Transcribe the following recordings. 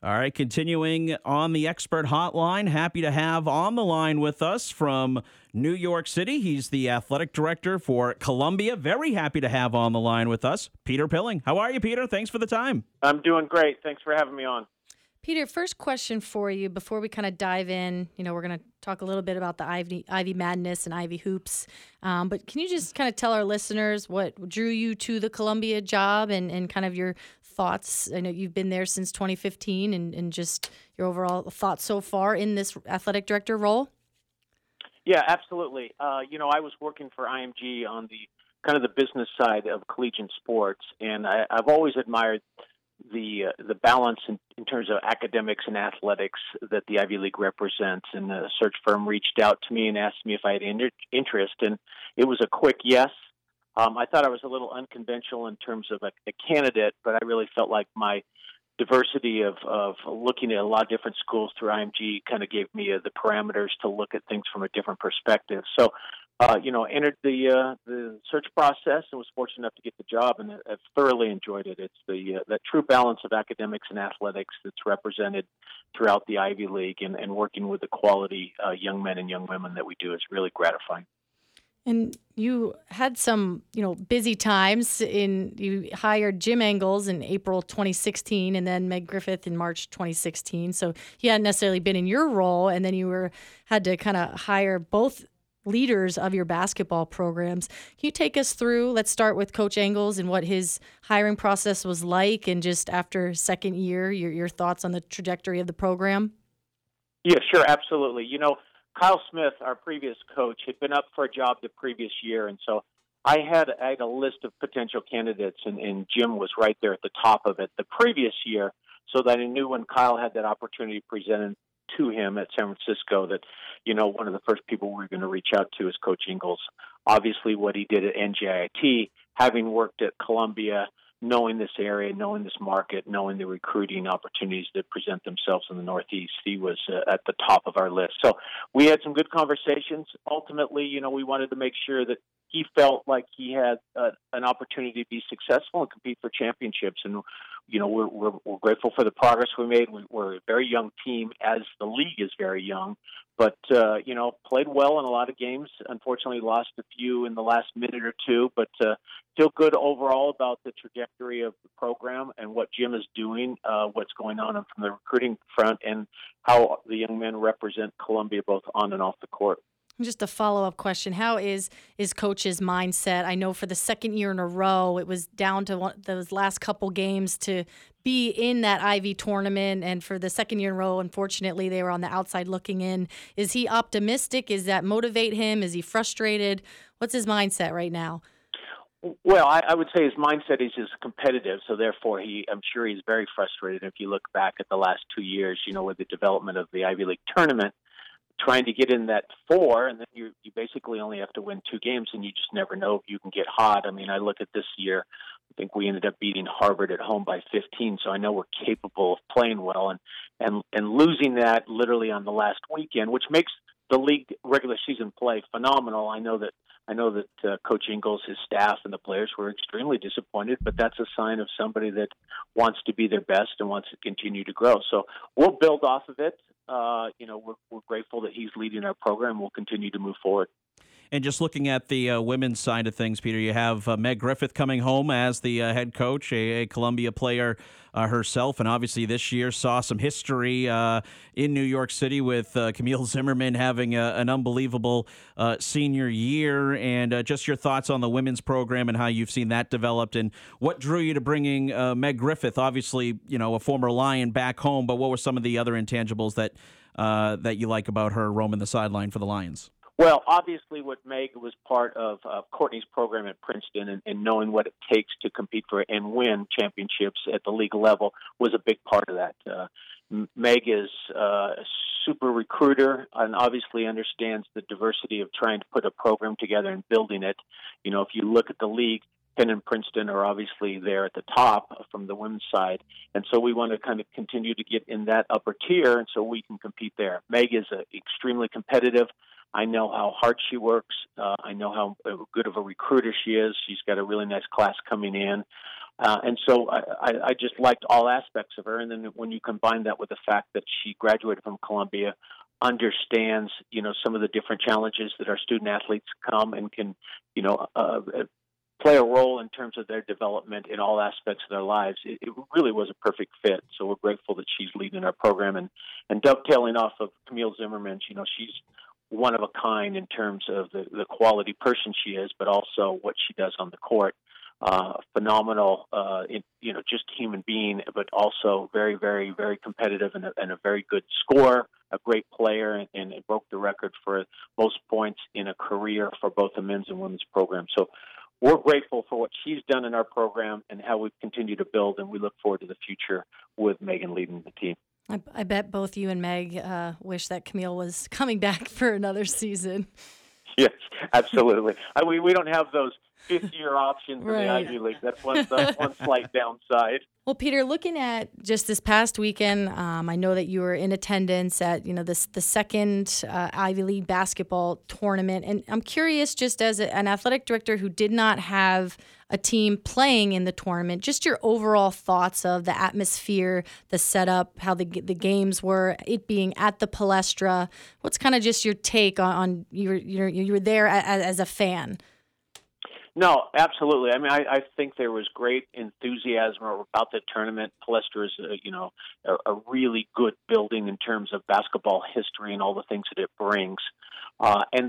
All right, continuing on the expert hotline, happy to have on the line with us from New York City. He's the athletic director for Columbia. Very happy to have on the line with us, Peter Pilling. How are you, Peter? Thanks for the time. I'm doing great. Thanks for having me on. Peter, first question for you before we kind of dive in. We're going to talk a little bit about the Ivy Madness and Ivy Hoops. But can you just kind of tell our listeners what drew you to the Columbia job and kind of your thoughts? I know you've been there since 2015 and just your overall thoughts so far in this athletic director role. Yeah, absolutely. I was working for IMG on the kind of the business side of collegiate sports, and I've always admired the balance in terms of academics and athletics that the Ivy League represents. And the search firm reached out to me and asked me if I had interest, and it was a quick yes. I thought I was a little unconventional in terms of a candidate, but I really felt like my diversity of looking at a lot of different schools through IMG kind of gave me the parameters to look at things from a different perspective. So, entered the search process and was fortunate enough to get the job, and I've thoroughly enjoyed it. It's that true balance of academics and athletics that's represented throughout the Ivy League, and working with the quality young men and young women that we do is really gratifying. And you had some, busy times. You hired Jim Engels in April 2016 and then Meg Griffith in March 2016. So he hadn't necessarily been in your role, and then you had to kind of hire both leaders of your basketball programs. Can you take us through, let's start with Coach Engels and what his hiring process was like, and just after second year, your thoughts on the trajectory of the program? Yeah, sure, absolutely. Kyle Smith, our previous coach, had been up for a job the previous year, and so I had a list of potential candidates, and Jim was right there at the top of it the previous year, so that I knew when Kyle had that opportunity presented to him at San Francisco that, one of the first people we were going to reach out to is Coach Engels. Obviously, what he did at NJIT, having worked at Columbia, knowing this area, knowing this market, knowing the recruiting opportunities that present themselves in the Northeast, he was at the top of our list. So we had some good conversations. Ultimately, we wanted to make sure that he felt like he had an opportunity to be successful and compete for championships. And, we're grateful for the progress we made. We're a very young team, as the league is very young, but, played well in a lot of games. Unfortunately, lost a few in the last minute or two, but feel good overall about the trajectory of the program and what Jim is doing, what's going on from the recruiting front, and how the young men represent Columbia both on and off the court. Just a follow-up question. How is Coach's mindset? I know for the second year in a row, it was down to those last couple games to be in that Ivy tournament. And for the second year in a row, unfortunately, they were on the outside looking in. Is he optimistic? Does that motivate him? Is he frustrated? What's his mindset right now? Well, I would say his mindset is competitive, so therefore I'm sure he's very frustrated. If you look back at the last 2 years, with the development of the Ivy League tournament, trying to get in that 4, and then you basically only have to win 2 games, and you just never know if you can get hot. I mean, I look at this year, I think we ended up beating Harvard at home by 15, so I know we're capable of playing well, and losing that literally on the last weekend, which makes the league regular season play phenomenal. I know that Coach Engels, his staff, and the players were extremely disappointed, but that's a sign of somebody that wants to be their best and wants to continue to grow. So we'll build off of it. We're grateful that he's leading our program. We'll continue to move forward. And just looking at the women's side of things, Peter, you have Meg Griffith coming home as the head coach, a Columbia player herself, and obviously this year saw some history in New York City with Camille Zimmerman having an unbelievable senior year. And just your thoughts on the women's program and how you've seen that developed, and what drew you to bringing Meg Griffith, obviously, a former Lion, back home, but what were some of the other intangibles that you like about her roaming the sideline for the Lions? Well, obviously, what Meg was part of Courtney's program at Princeton, and knowing what it takes to compete for and win championships at the league level was a big part of that. Meg is a super recruiter and obviously understands the diversity of trying to put a program together and building it. If you look at the league, Penn and Princeton are obviously there at the top from the women's side. And so we want to kind of continue to get in that upper tier, and so we can compete there. Meg is extremely competitive. I know how hard she works. I know how good of a recruiter she is. She's got a really nice class coming in. And so I just liked all aspects of her. And then when you combine that with the fact that she graduated from Columbia, understands, some of the different challenges that our student athletes come and can, play a role in terms of their development in all aspects of their lives, it really was a perfect fit. So we're grateful that she's leading our program and dovetailing off of Camille Zimmerman. She's one of a kind in terms of the quality person she is, but also what she does on the court. Phenomenal, just human being, but also very, very, very competitive and a very good scorer, a great player, and it broke the record for most points in a career for both the men's and women's program. So we're grateful for what she's done in our program and how we've continued to build, and we look forward to the future with Megan leading the team. I bet both you and Meg wish that Camille was coming back for another season. Yes, absolutely. We don't have those fifth-year options in the Ivy League. That's one slight downside. Well, Peter, looking at just this past weekend, I know that you were in attendance at the second Ivy League basketball tournament, and I'm curious, just as an athletic director who did not have a team playing in the tournament, just your overall thoughts of the atmosphere, the setup, how the games were, it being at the Palestra. What's kind of just your take on you were there as a fan? No, absolutely. I mean, I think there was great enthusiasm about the tournament. Palestra is, a really good building in terms of basketball history and all the things that it brings. And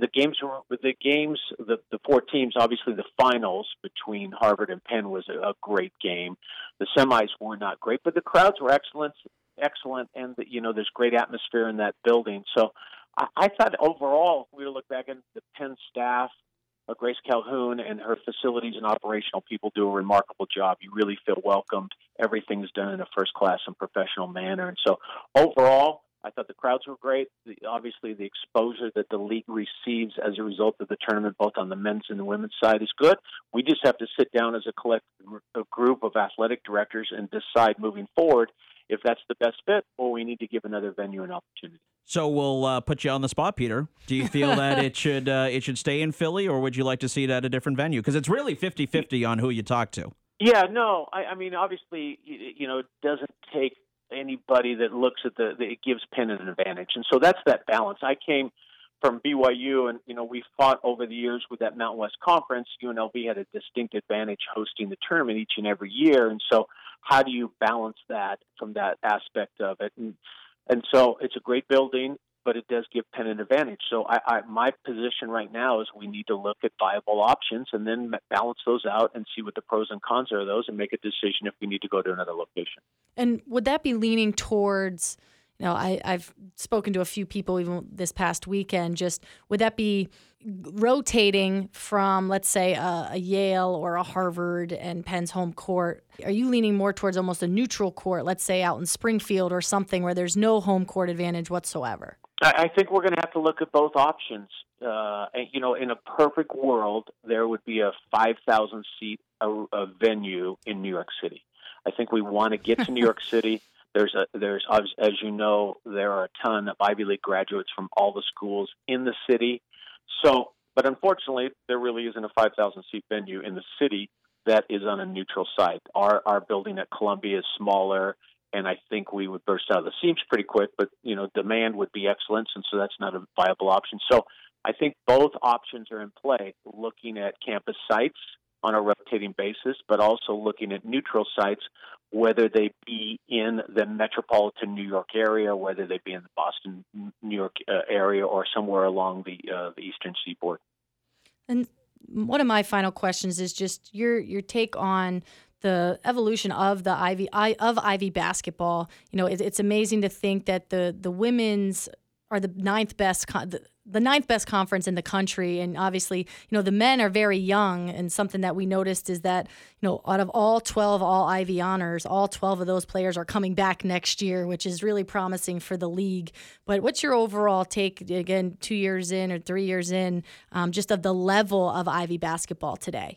the four teams, obviously the finals between Harvard and Penn was a great game. The semis were not great, but the crowds were excellent, and there's great atmosphere in that building. So I thought overall, if we look back at the Penn staff, Grace Calhoun and her facilities and operational people do a remarkable job. You really feel welcomed. Everything's done in a first-class and professional manner. And so overall, I thought the crowds were great. Obviously, the exposure that the league receives as a result of the tournament, both on the men's and the women's side, is good. We just have to sit down as a group of athletic directors and decide moving forward if that's the best fit or we need to give another venue an opportunity. So we'll put you on the spot, Peter. Do you feel that it should stay in Philly, or would you like to see it at a different venue? Because it's really 50-50 on who you talk to. Yeah, no. I mean, obviously, it doesn't take anybody that looks at it gives Penn an advantage. And so that's that balance. I came from BYU, and, we fought over the years with that Mountain West Conference. UNLV had a distinct advantage hosting the tournament each and every year. And so how do you balance that from that aspect of it? And so it's a great building, but it does give Penn an advantage. So my position right now is we need to look at viable options and then balance those out and see what the pros and cons are of those and make a decision if we need to go to another location. And would that be leaning towards, I've spoken to a few people even this past weekend, just would that be rotating from, let's say, a Yale or a Harvard and Penn's home court? Are you leaning more towards almost a neutral court, let's say out in Springfield or something where there's no home court advantage whatsoever? I think we're going to have to look at both options. In a perfect world, there would be a 5,000-seat venue in New York City. I think we want to get to New York City. There's, as you know, there are a ton of Ivy League graduates from all the schools in the city. So, but unfortunately, there really isn't a 5,000-seat venue in the city that is on a neutral site. Our building at Columbia is smaller, and I think we would burst out of the seams pretty quick, but, demand would be excellent, and so that's not a viable option. So I think both options are in play, looking at campus sites on a rotating basis, but also looking at neutral sites, whether they be in the metropolitan New York area, whether they be in the Boston, New York area, or somewhere along the eastern seaboard. And one of my final questions is just your take on the evolution of the Ivy basketball. It's amazing to think that the women's are the ninth best conference in the country, and obviously, the men are very young. And something that we noticed is that, out of all 12 all Ivy honors, all 12 of those players are coming back next year, which is really promising for the league. But what's your overall take, again, 2 years in or 3 years in, just of the level of Ivy basketball today?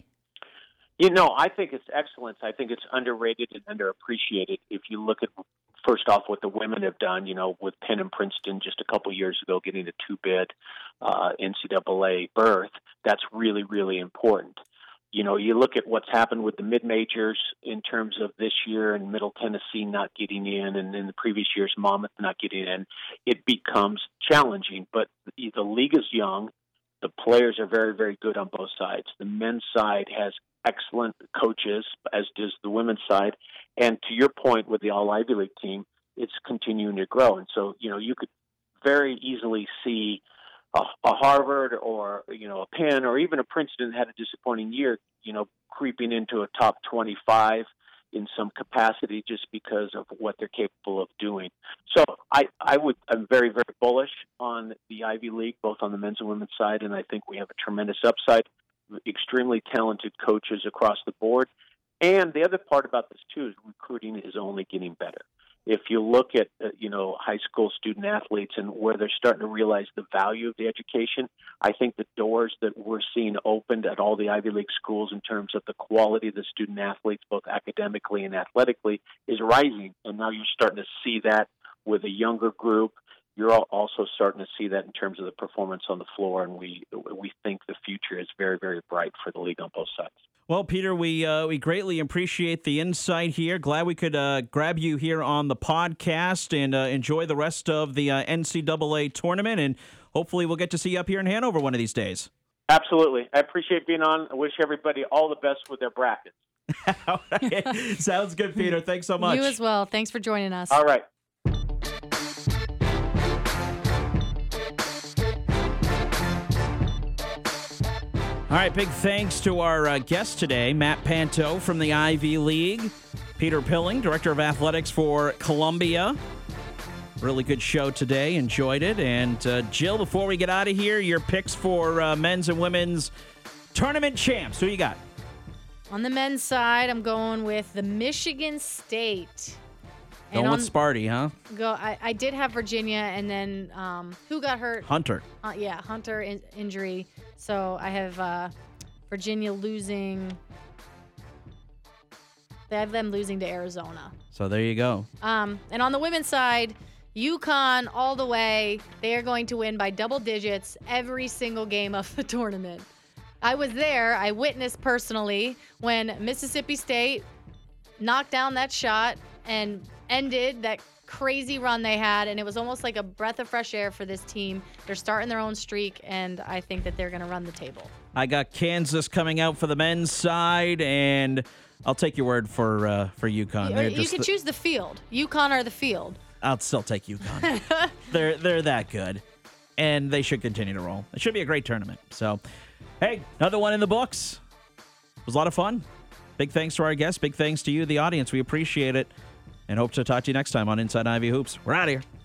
I think it's excellent. I think it's underrated and underappreciated. If you look at, first off, what the women have done, with Penn and Princeton just a couple years ago getting a 2-bid NCAA berth, that's really, really important. You look at what's happened with the mid-majors in terms of this year and Middle Tennessee not getting in, and in the previous years, Monmouth not getting in. It becomes challenging, but the league is young. The players are very, very good on both sides. The men's side has excellent coaches, as does the women's side. And to your point with the All-Ivy League team, it's continuing to grow. And so, you could very easily see a Harvard or, a Penn or even a Princeton that had a disappointing year, creeping into a top 25 in some capacity just because of what they're capable of doing. So I'm very, very bullish on the Ivy League, both on the men's and women's side, and I think we have a tremendous upside, extremely talented coaches across the board. And the other part about this, too, is recruiting is only getting better. If you look at, high school student athletes and where they're starting to realize the value of the education, I think the doors that we're seeing opened at all the Ivy League schools in terms of the quality of the student athletes, both academically and athletically, is rising. And now you're starting to see that with a younger group. You're also starting to see that in terms of the performance on the floor, and we think the future is very, very bright for the league on both sides. Well, Peter, we greatly appreciate the insight here. Glad we could grab you here on the podcast, and enjoy the rest of the NCAA tournament, and hopefully we'll get to see you up here in Hanover one of these days. Absolutely. I appreciate being on. I wish everybody all the best with their brackets. All right. Sounds good, Peter. Thanks so much. You as well. Thanks for joining us. All right. All right, big thanks to our guest today, Matt Panto from the Ivy League, Peter Pilling, Director of Athletics for Columbia. Really good show today. Enjoyed it. And Jill, before we get out of here, your picks for men's and women's tournament champs. Who you got? On the men's side, I'm going with the Michigan State. Going with Sparty, huh? I did have Virginia, and then who got hurt? Hunter. Hunter injury. So I have Virginia losing. They have them losing to Arizona. So there you go. And on the women's side, UConn all the way. They are going to win by double digits every single game of the tournament. I was there. I witnessed personally when Mississippi State knocked down that shot and ended that crazy run they had, and it was almost like a breath of fresh air for this team. They're starting their own streak, and I think that they're going to run the table. I got Kansas coming out for the men's side, and I'll take your word for UConn. You can choose the field. UConn or the field. I'll still take UConn. They're that good, and they should continue to roll. It should be a great tournament. So, hey, another one in the books. It was a lot of fun. Big thanks to our guests. Big thanks to you, the audience. We appreciate it. And hope to talk to you next time on Inside Ivy Hoops. We're out of here.